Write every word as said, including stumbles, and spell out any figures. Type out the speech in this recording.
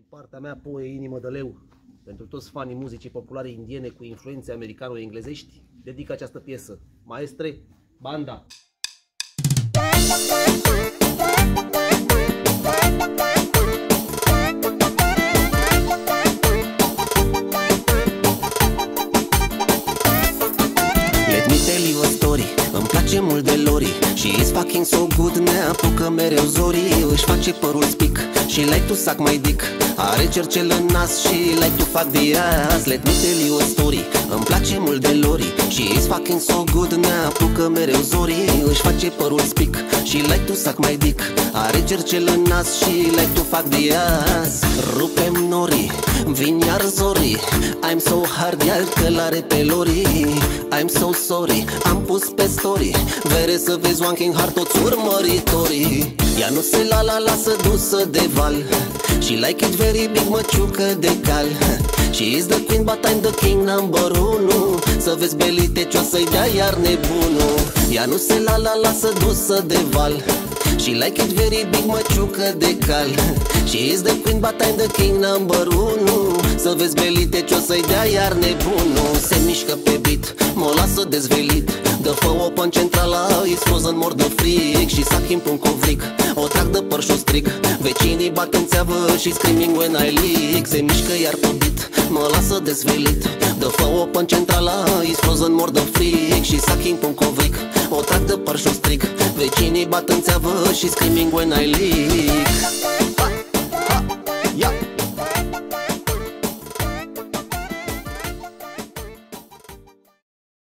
Din partea mea, Poe Inimă de Leu, pentru toți fanii muzicii populare indiene cu influențe americano-englezești, dedic această piesă. Maestre, banda! Let me tell you a story. Îmi place mult de Lori și is fucking so good. Ne apucă mereu zorii. Își face părul spic și like to suck my dick. Are cercel în nas și like to fuck the ass. Let me tell you a story. Îmi place mult de Lori și is fucking so good. Ne apucă mereu zorii. Își face părul spic și like to suck my dick. Are cercel în nas și like to fuck the ass. Rupem norii, vin iar zorii. I'm so hard, iar călare pe Lori. I'm so sorry, am pus pe story. Vere să vezi Wanking Hard toți urmăritorii. Ea nu se la la lasă dusă de val și like it very big, măciucă de cal. She is the queen but I'm the king number unu. Să vezi belite ce o să-i dea iar nebunul. Ea nu se la la lasă dusă de val și like it very big, măciucă de cal. She is the queen but I'm the king number unu. Să vezi belite ce o să-i dea iar nebunul. Se mișcă pe beat, mă lasă dezvelit. Dă fă open centrala, is frozen mor de fric. Și sac în pun covric, o trag de păr și-o stric. Vecinii bat în țeavă și screaming when I leak. Se mișcă iar pe beat, mă lasă dezvelit. Dă fă open centrala, is frozen mor de fric. Și sac în pun covric, o trag de păr și-o stric. Vecinii bat în țeavă și screaming when I leak.